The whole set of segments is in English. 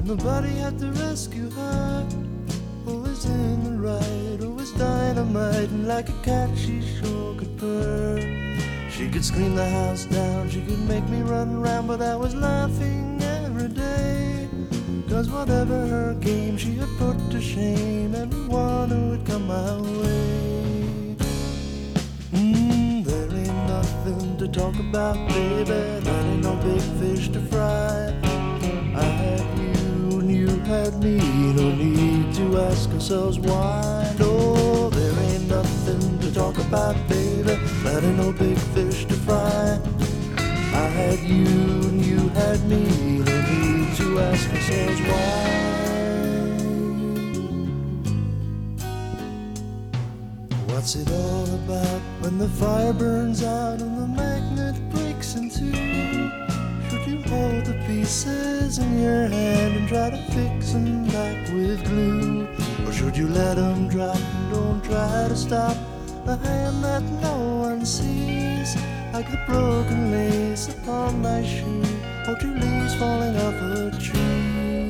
Nobody had to rescue her. Always in the right, always dynamite, and like a cat she sure could purr. She could scream the house down, she could make me run around, but I was laughing every day. 'Cause whatever her game, she had put to shame everyone who would come my way. There ain't nothing to talk about, baby, that ain't no big fish to fry. I had you and you had me, no need to ask ourselves why. No, there ain't nothing to talk about, baby, that ain't no big fish to fry. I had you and you had me, no need to ask ourselves why. What's it all about when the fire burns out and the magnet breaks in two? Should you hold the pieces in your hand and try to fix them back with glue? Or should you let them drop and don't try to stop the hand that no one sees? Like the broken lace upon my shoe, or two leaves falling off a tree.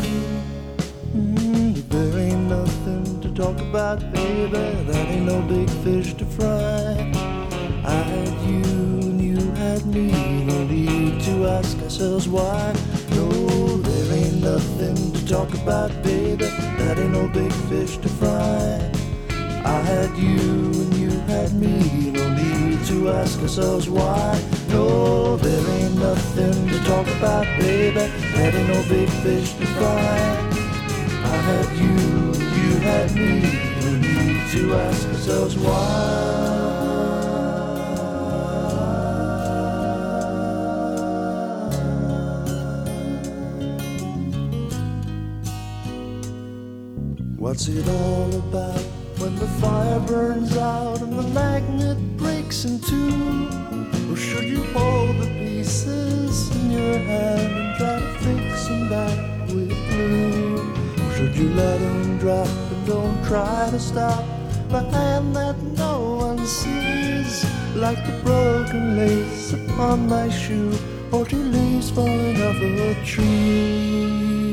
There ain't nothing to talk about, baby, that ain't no big fish to fry. I had you and you had me, no need to ask ourselves why. No, there ain't nothing to talk about, baby, that ain't no big fish to fry. I had you and you had me, no need to ask ourselves why. No, there ain't nothing to talk about, baby, that ain't no big fish to fry. I had you and you had me, no need to ask ourselves why. What's it all about when the fire burns out and the magnet breaks in two? Or should you hold the pieces in your hand and try to fix them back with glue? Or should you let them drop and don't try to stop the hand that no one sees? Like the broken lace upon my shoe, or two leaves falling off a tree.